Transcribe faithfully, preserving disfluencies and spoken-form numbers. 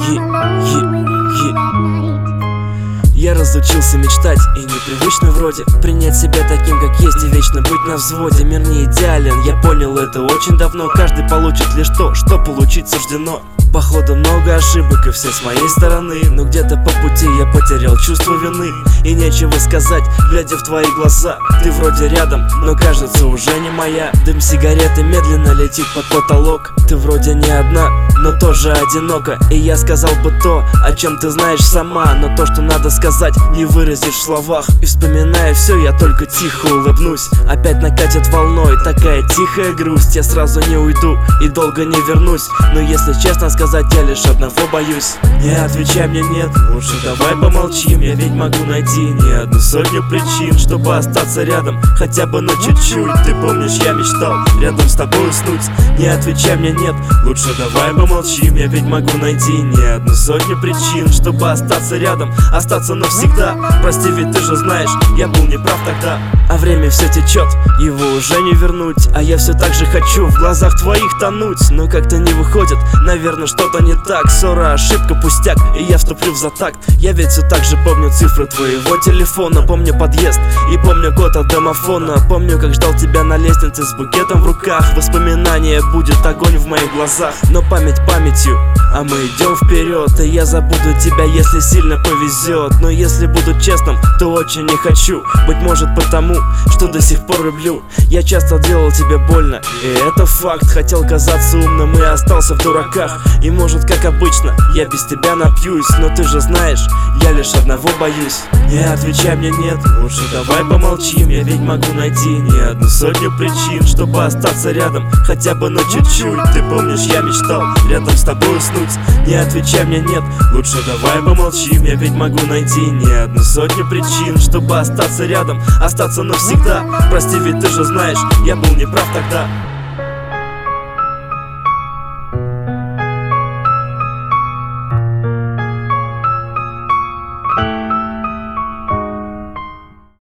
Я разучился мечтать и непривычно вроде принять себя таким, как есть, и вечно быть на взводе. Мир не идеален, я понял это очень давно. Каждый получит лишь то, что получить суждено. Походу много ошибок и все с моей стороны, но где-то по пути я потерял чувство вины. И нечего сказать, глядя в твои глаза. Ты вроде рядом, но кажется уже не моя. Дым сигареты медленно летит под потолок. Ты вроде не одна, но тоже одинока. И я сказал бы то, о чем ты знаешь сама, но то, что надо сказать, не выразишь в словах. И вспоминая все, я только тихо улыбнусь. Опять накатит волной такая тихая грусть. Я сразу не уйду и долго не вернусь, но если честно сказать, я лишь одного боюсь. Не отвечай мне нет, лучше давай помолчим. Я ведь могу найти не одну сотню причин, чтобы остаться рядом, хотя бы на чуть-чуть. Ты помнишь, я мечтал рядом с тобой уснуть. Не отвечай мне нет, лучше давай помолчим. Я ведь могу найти не одну сотню причин, чтобы остаться рядом, остаться навсегда. Прости, ведь ты же знаешь, я был неправ тогда. А время все течет, его уже не вернуть. А я все так же хочу в глазах твоих тонуть, но как-то не выходит, наверное, что-то не так. Ссора, ошибка, пустяк, и я вступлю в затакт. Я ведь все так же помню цифры твоего телефона. Помню подъезд и помню код от домофона. Помню, как ждал тебя на лестнице с букетом в руках. Воспоминания, будет огонь в моих глазах. Но память памятью, а мы идем вперед. И я забуду тебя, если сильно повезет. Но если буду честным, то очень не хочу. Быть может потому, что до сих пор люблю. Я часто делал тебе больно, и это факт. Хотел казаться умным и остался в дураках. И может, как обычно, я без тебя напьюсь, но ты же знаешь, я лишь одного боюсь. Не отвечай мне нет, лучше давай помолчим. Я ведь могу найти не одну сотню причин, чтобы остаться рядом, хотя бы на чуть-чуть. Ты помнишь, я мечтал рядом с тобой уснуть. Не отвечай мне нет, лучше давай помолчим. Я ведь могу найти не одну сотню причин, чтобы остаться рядом, остаться навсегда. Прости, ведь ты же знаешь, я был неправ тогда.